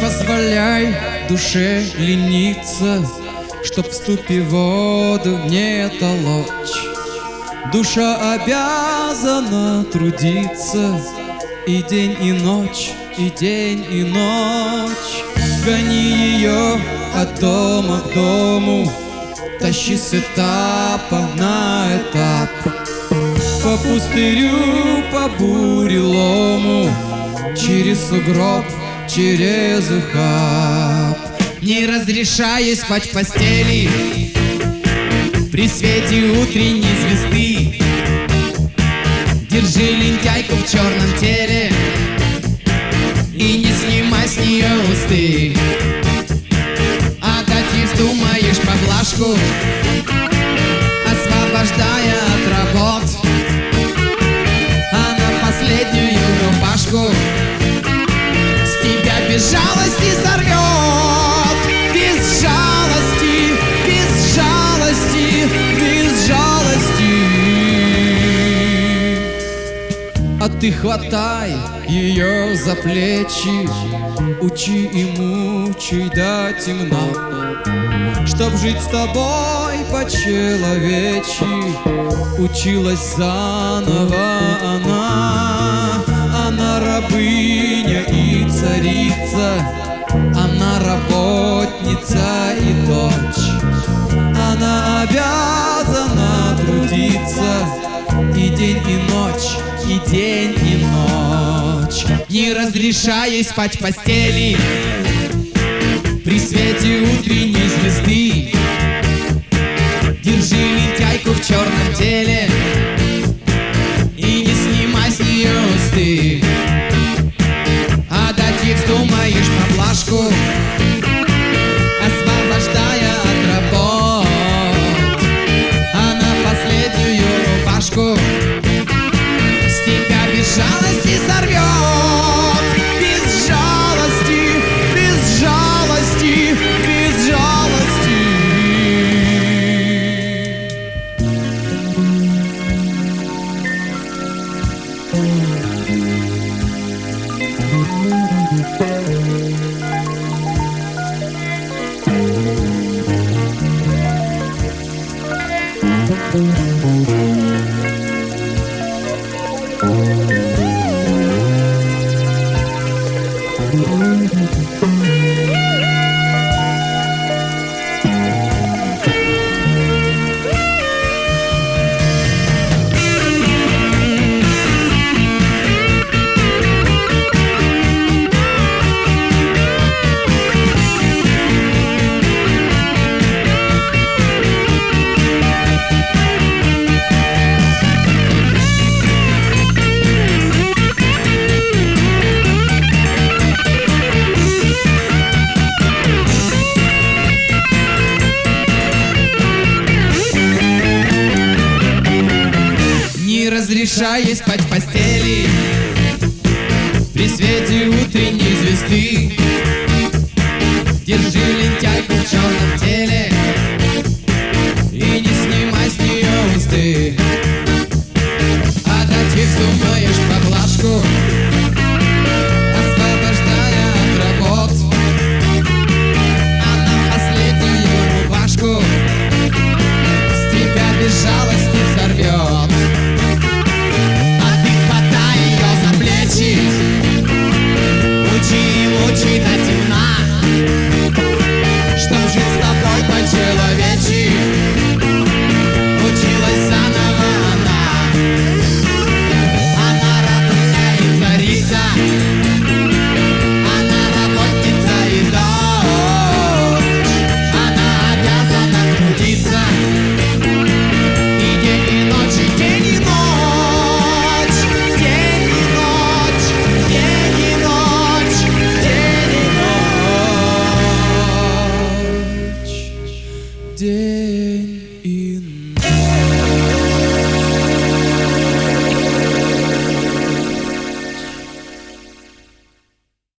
позволяй душе лениться, чтоб в ступе воду не толочь. Душа обязана трудиться и день, и ночь, и день, и ночь. Гони ее от дома к дому, тащи с этапа на этап. По пустырю, по бурелому, через сугроб, через ухаб. Не разрешаю спать в постели при свете утренней звезды. Держи лентяйку в черном теле и не снимай с нее усты. А дать вздумаешь поблажку, освобождая от работ, а на последнюю рубашку с тебя без жалости сорвет. Без жалости, без жалости, без жалости. А ты хватай ее за плечи, учи и мучай до темна, чтоб жить с тобой по-человечи училась заново она. Она рабыня и царица, она работница и дочь. Она обязана трудиться и день, и ночь, и день, и ночь. Не разрешай ей спать в постели при свете утренней звезды. Держи лентяйку в черном теле и не снимай с нее усты. А дать ей вздумаешь поблажку, освобождая от работ, а на последнюю рубашку с тебя без жалости сорвет. Без жалости, без жалости, без жалости. Разрешай ей спать в постели при свете утренней звезды. Держи лентяйку в черном теле и не снимай с нее усты. А дать ей вздумаешь поблажку, освобождая от работ, а на последнюю рубашку с тебя без жалости сорвет. Учи до темна, чтоб жить с тобой по-человечи училась заново она. Она рабыня и царица, она работница и дочь. Она обязана трудиться и день, и ночь, и день, и ночь, день, и ночь, день, и ночь, день, и ночь, день.